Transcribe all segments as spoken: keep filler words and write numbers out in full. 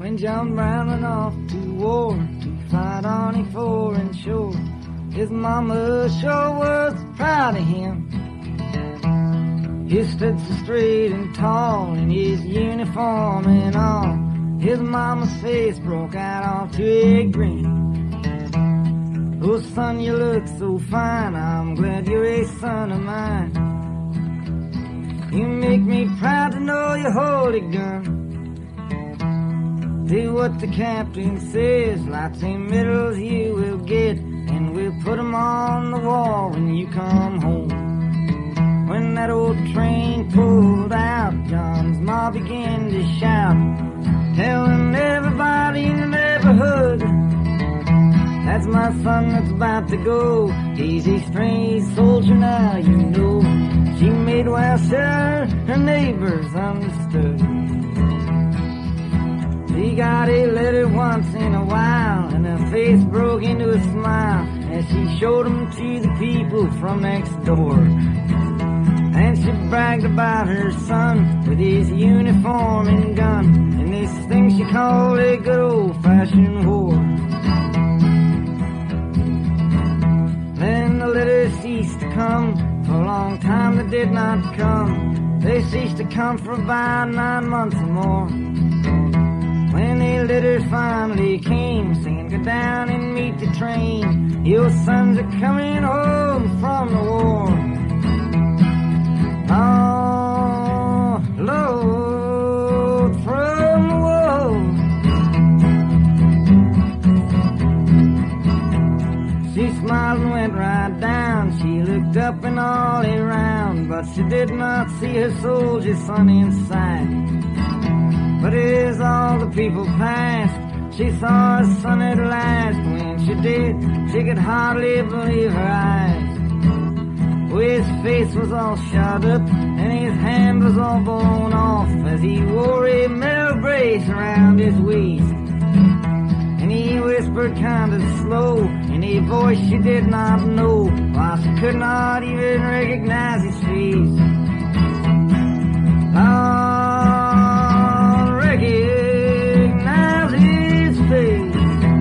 When John Brown went off to war to fight on a foreign shore, his mama sure was proud of him. He stood so straight and tall in his uniform and all. His mama's face broke out onto a grin. Oh, son, you look so fine, I'm glad you're a son of mine. You make me proud to know you hold a gun. Do what the captain says, lots of medals you will get, and we'll put 'em on the wall when you come home. When that old train pulled out, John's ma began to shout, telling everybody in the neighborhood, that's my son that's about to go. He's a strange soldier now, you know. She made well sure her neighbors understood. She got a letter once in a while, and her face broke into a smile as she showed 'em to the people from next door. And she bragged about her son with his uniform and gun, and this thing she called a good old-fashioned war. Then the letters ceased to come, for a long time they did not come. They ceased to come for about nine months or more. When the letters finally came, saying go down and meet the train, your sons are coming home from the war. Oh, Lord, from the war. She smiled and went right down. She looked up and all around, but she did not see her soldier son in sight. But as all the people passed, she saw her son at last. When she did, she could hardly believe her eyes. Well, his face was all shot up, and his hand was all blown off, as he wore a metal brace around his waist. And he whispered kind of slow, in a voice she did not know, while she could not even recognize his face. I'll recognize his face.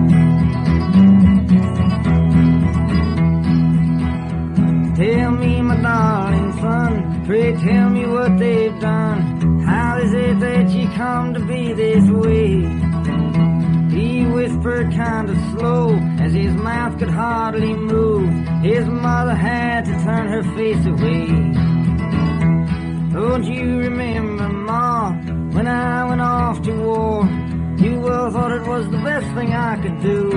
Tell me, my darling son, pray tell me what they've done. How is it that you come to be this way? He whispered kind of slow, as his mouth could hardly move. His mother had to turn her face away. Don't you remember, Ma, when I went off to war? You well thought it was the best thing I could do.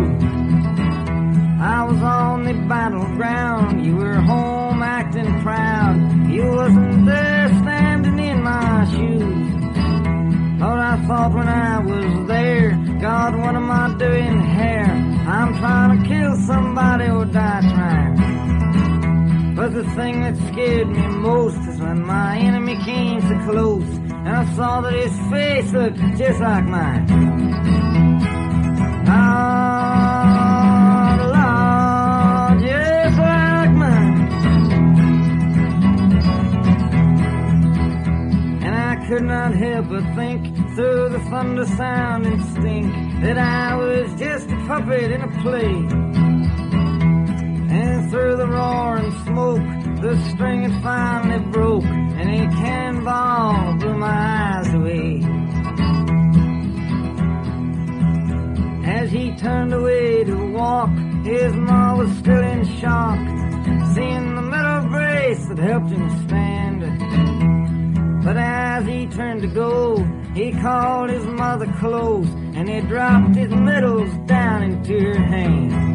I was on the battleground, you were home acting proud. You wasn't there standing in my shoes. Lord, I thought when I was there, God, what am I doing here? I'm trying to kill somebody or die trying. But the thing that scared me most is when my enemy came so close, and I saw that his face looked just like mine. Oh, Lord, just like mine. And I could not help but think, through the thunder sound and stink, that I was just a puppet in a play. And through the roar and smoke, the string had finally broke, and a cannonball blew my eyes away. As he turned away to walk, his ma was still in shock, seeing the metal brace that helped him stand. But as he turned to go, he called his mother close, and he dropped his medals down into her hand.